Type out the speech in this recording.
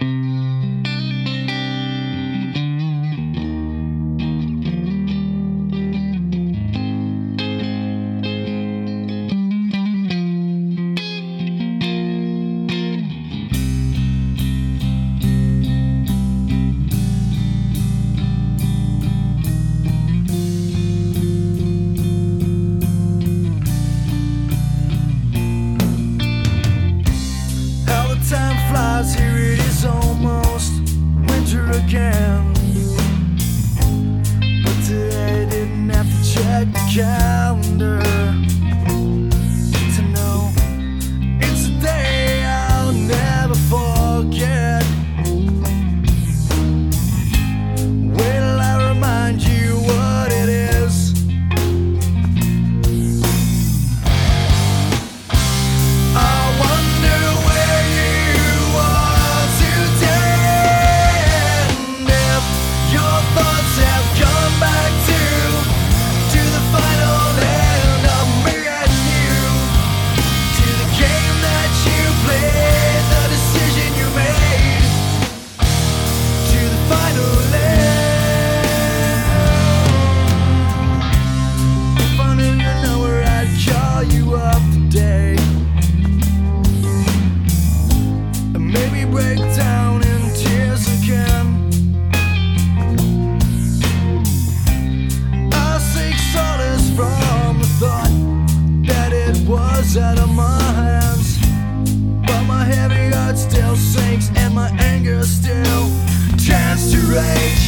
Here it is almost winter again, but today I didn't have to check the calendar to know it's a day I'll never forget. Wait till I remind you what it is. I wonder where you are today, and if your thoughts have come back to the final end of me and you, to the game that you played, the decision you made, to the final end. If I knew you know where I'd call you up today, and maybe break down in tears again. I seek solace from the thought that it was out of my hands, but my heavy heart still sinks and my anger still turns to rage.